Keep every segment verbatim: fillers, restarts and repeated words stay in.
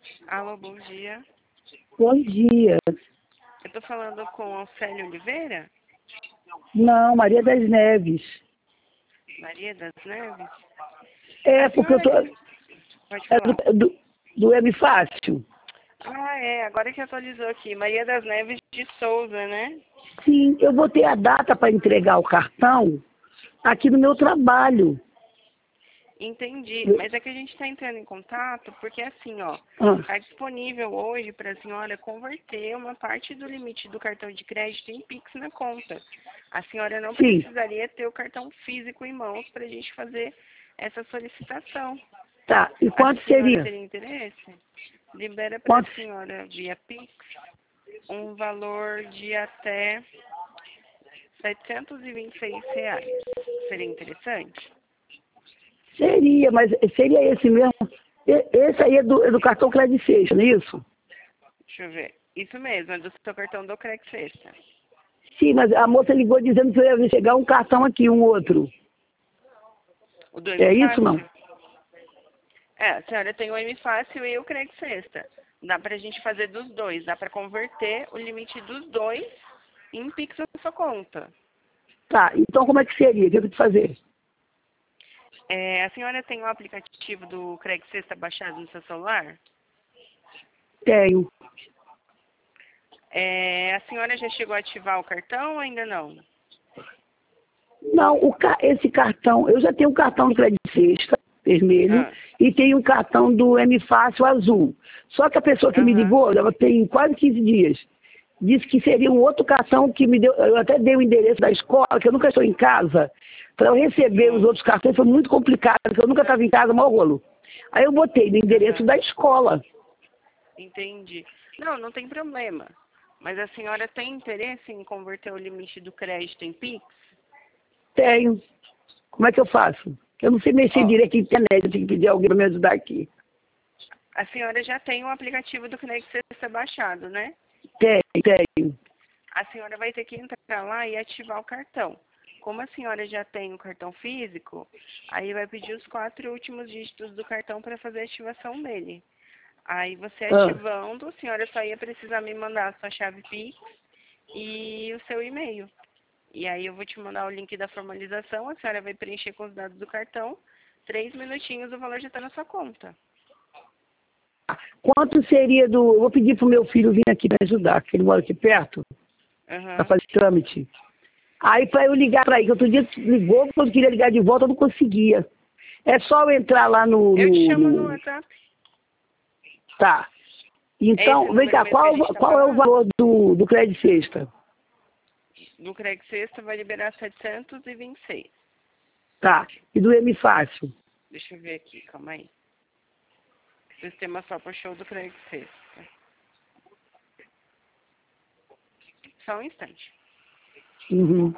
Alô, bom dia. Bom dia. Eu tô falando com a Célia Oliveira? Não, Maria das Neves. Maria das Neves? É, A porque eu tô. senhora que... Pode É falar. do, do, do Web Fácil. Ah, é. Agora que atualizou aqui. Maria das Neves de Souza, né? Sim, eu vou ter a data para entregar o cartão aqui no meu trabalho. Entendi. Eu- Mas é que a gente está entrando em contato porque, assim, ó, ah, está disponível hoje para a senhora converter uma parte do limite do cartão de crédito em Pix na conta. A senhora não sim, precisaria ter o cartão físico em mãos para a gente fazer essa solicitação. tá. E A quanto senhora seria? teria interesse? Libera para a Quanto senhora via Pix um valor de até setecentos e vinte e seis reais. Seria interessante? seria? Mas seria esse mesmo? E- Esse aí é do, é do cartão Credit Sexta, não é isso? Deixa eu ver. Isso mesmo, é do seu cartão do Credit Sexta. Sim, mas a moça ligou dizendo que ia chegar um cartão aqui, um outro. O do M É isso, não? Fácil? É, a senhora tem o M Fácil e o Credit Sexta. Dá pra gente fazer dos dois. Dá pra converter o limite dos dois em Pix na sua conta. Tá, então como é que seria? O que eu tenho que fazer? É, a senhora tem o aplicativo do Credit Sexta baixado no seu celular? Tenho. É, a senhora já chegou a ativar o cartão ou ainda não? Não, o ca- esse cartão, eu já tenho um cartão do Credit Sexta, vermelho, Ah, e tenho um cartão do M Fácil azul. Só que a pessoa que me aham. ligou, ela tem quase quinze dias, disse que seria um outro cartão que me deu, eu até dei o endereço da escola, que eu nunca estou em casa, para eu receber os Sim. outros cartões, foi muito complicado, porque eu nunca estava em casa, mau rolo. Aí eu botei no endereço Aham. da escola. Entendi. Não, não tem problema. Mas a senhora tem interesse em converter o limite do crédito em Pix? Tenho. Como é que eu faço? Eu não sei mexer Ó, direito na internet, eu tenho que pedir alguém para me ajudar aqui. a senhora já tem o aplicativo do Credit Sexta baixado, né? Tenho, tenho. A senhora vai ter que entrar lá e ativar o cartão. Como a senhora já tem o cartão físico, aí vai pedir os quatro últimos dígitos do cartão para fazer a ativação dele. Aí você Ah. ativando, a senhora só ia precisar me mandar a sua chave Pix e o seu e-mail. E aí eu vou te mandar o link da formalização, a senhora vai preencher com os dados do cartão. Três minutinhos, o valor já está na sua conta. Quanto seria do. Eu vou pedir pro meu filho vir aqui me ajudar, que ele mora aqui perto, para Aham. fazer trâmite. Aí para eu ligar para aí, que outro dia ligou, quando eu queria ligar de volta, eu não conseguia. É só eu entrar lá no. Eu te no, chamo no no- WhatsApp. Tá. É esse Então, vem número cá, mesmo que a qual, gente está qual é o falando? valor do, do crédito sexta? No Credit Sexta vai liberar setecentos e vinte e seis. Tá. E do M Fácil? Deixa eu ver aqui, calma aí. O sistema só puxou do Credit Sexta. Só um instante. Uhum.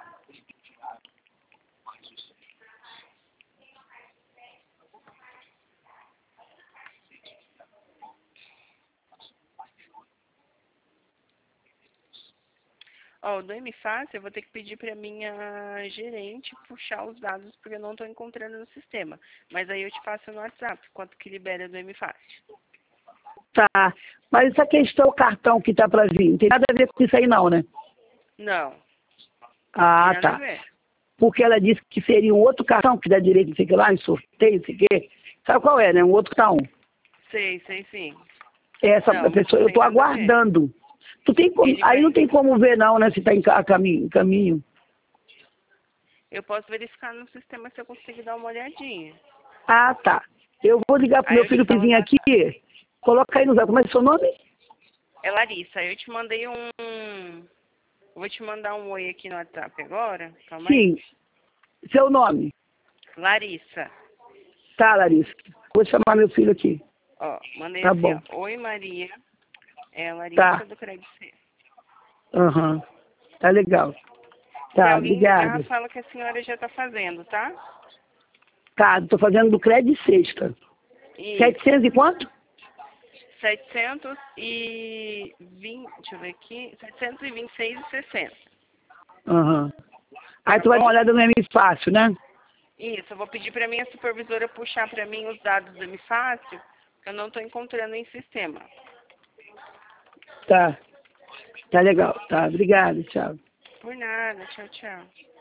Ó, do M Fácil, eu vou ter que pedir para minha gerente puxar os dados, porque eu não estou encontrando no sistema. Mas aí eu te passo no WhatsApp, quanto que libera do M Fácil. Tá. Mas essa questão, o cartão que tá para vir, não tem nada a ver com isso aí não, né? Não, tem Ah, nada a tá. ver. Porque ela disse que seria um outro cartão que dá direito, não sei o que lá, em sorteio, não sei o que. Sabe qual é, né? Um outro cartão. Sei, sei sim. Essa Não, mas pessoa, não eu tem tô nada a ver. aguardando. Tu tem como, Ele aí não vai... tem como ver não, né, se tá em ca- caminho. em caminho. Eu posso verificar no sistema se eu conseguir dar uma olhadinha. Ah, tá. Eu vou ligar pro Aí meu eu te filho que falo vir no aqui. WhatsApp. Coloca aí no zap. Como é que é seu nome? É Larissa, eu te mandei um... Eu vou te mandar um oi aqui no WhatsApp agora. Calma aí. Sim. Seu nome. Larissa. Tá, Larissa. Vou chamar meu filho aqui. Ó, mandei Tá assim, bom. ó. Oi, Maria. É a Larissa Tá. do Credit Sexta. Aham. Tá legal. Se Tá, alguém ligar, obrigada. fala que a senhora já está fazendo, tá? Tá, tô fazendo do crédito sexta. Isso. Setecentos e quanto? setecentos e vinte, deixa eu ver aqui, setecentos e vinte e seis e sessenta, Aham. Aí tá tu vai dar bom? uma olhada no M Fácil, né? Isso, eu vou pedir para minha supervisora puxar para mim os dados do M Fácil, Eu não estou encontrando em sistema. Tá. Tá legal. Tá, obrigada, tchau. Por nada. Tchau, tchau.